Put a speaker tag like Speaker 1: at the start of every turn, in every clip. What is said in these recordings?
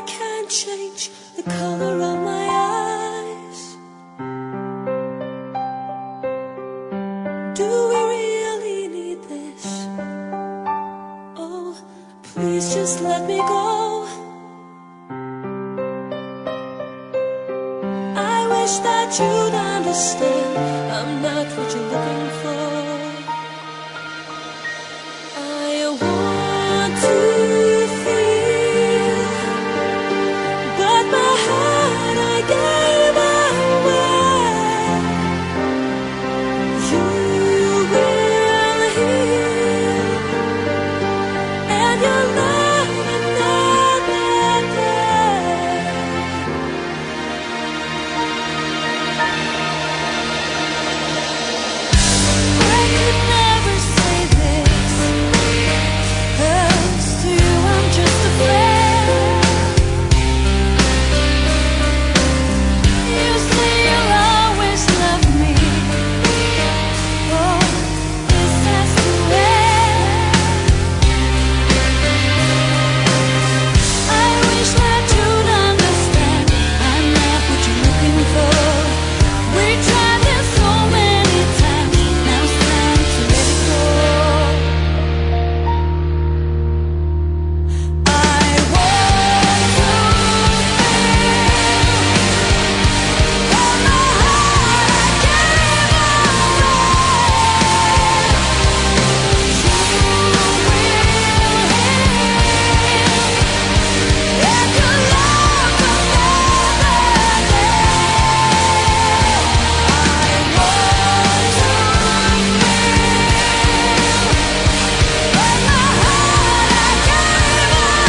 Speaker 1: can't change the color of my eyes. Do we really need this? Oh, please just let me go. I wish that you'd understand I'm not what you're looking for. I want to feel, but my heart I gave away. You will heal, and you'll love another day. I could never say this, 'cause to you I'm just a friend. You say you'll always love me. Oh, this has to end. I wish that you'd understand I'm not what you're looking for. We tried this so many times, now it's time to let it go. I want to feel, but my heart I gave away. You will heal, and you'll love another day. I want to feel, but my heart I gave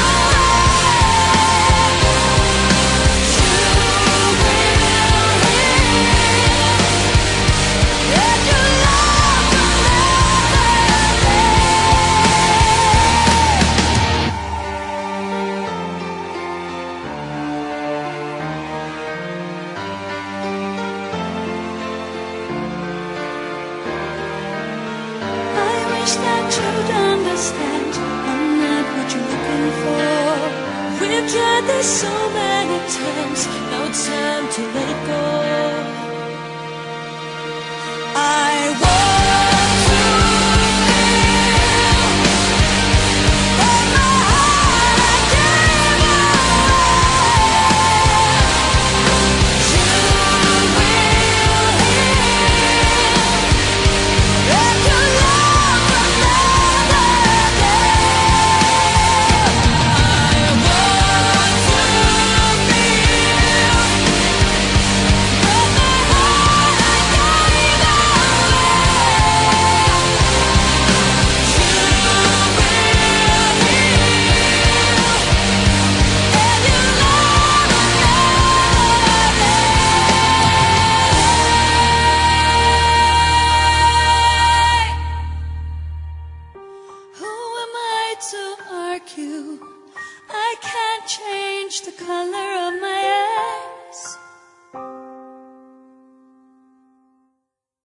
Speaker 1: I wish that you'd understand I'm not what you're looking for. We've tried this so many times, now it's time to let it go. I want